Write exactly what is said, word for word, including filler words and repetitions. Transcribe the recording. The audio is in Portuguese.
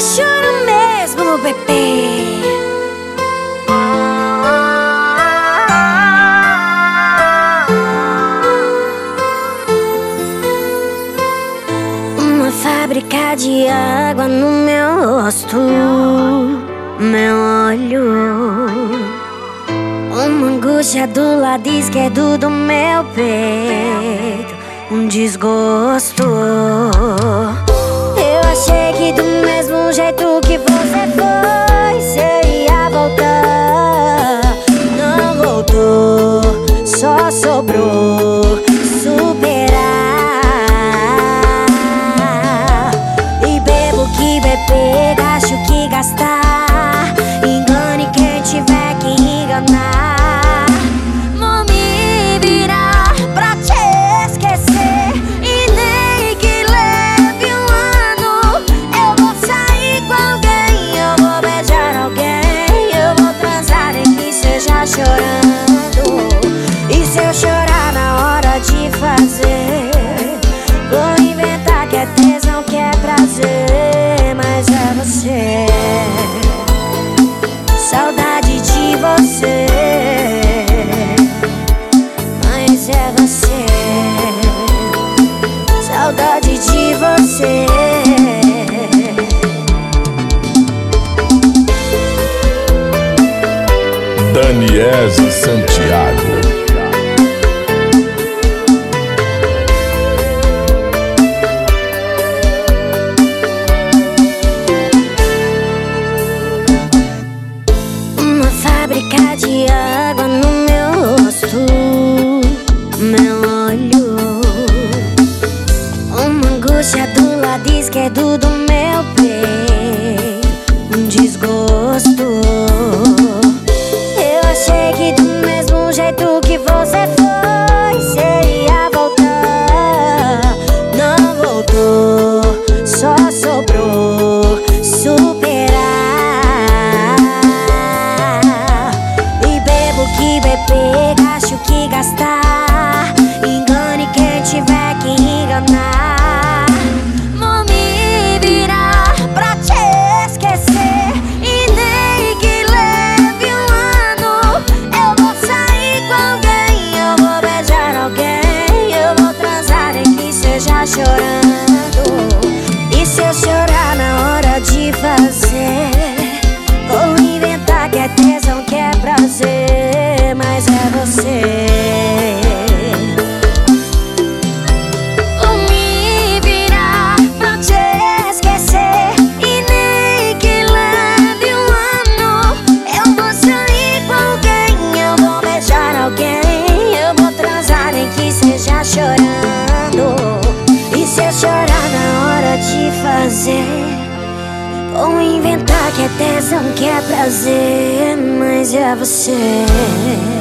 choro mesmo, bebê. Uma fábrica de água no meu rosto, meu olho. Uma angústia do lado esquerdo do meu peito, um desgosto. Eu achei que do mesmo jeito que você foi, você ia voltar. Não voltou, só sobrou superar. E bebo que beber, gasto que gastar. Engane quem tiver que enganar. Vou me virar pra te esquecer, e nem que leve um ano. Eu vou sair com alguém, eu vou beijar alguém, eu vou transar em que seja chorando. E se eu chorar na hora de fazer, vou inventar que é tesão, que é prazer, mas é você. Saudade de você, mas é você. Saudade de você. Daniese Santiago. Fábrica de água no meu rosto, meu olho. Uma angústia do lado esquerdo do meu peito, um desgosto. Eu achei que do mesmo jeito que você foi, você ia voltar. Não voltou, só sobrou superar. Que beber, gasto que gastar. Engane quem tiver que enganar. Vou me virar pra te esquecer, e nem que leve um ano. Eu vou sair com alguém, eu vou beijar alguém, eu vou transar em que seja chorando. E se eu chorar na hora de fazer, vou inventar que é tesão, que é prazer, mas é você. Vou me virar pra te esquecer, e nem que leve um ano. Eu vou sair com alguém, eu vou beijar alguém, eu vou transar nem que seja chorando. E se eu chorar na hora de fazer, vou inventar que é tesão, que é prazer, mas é você.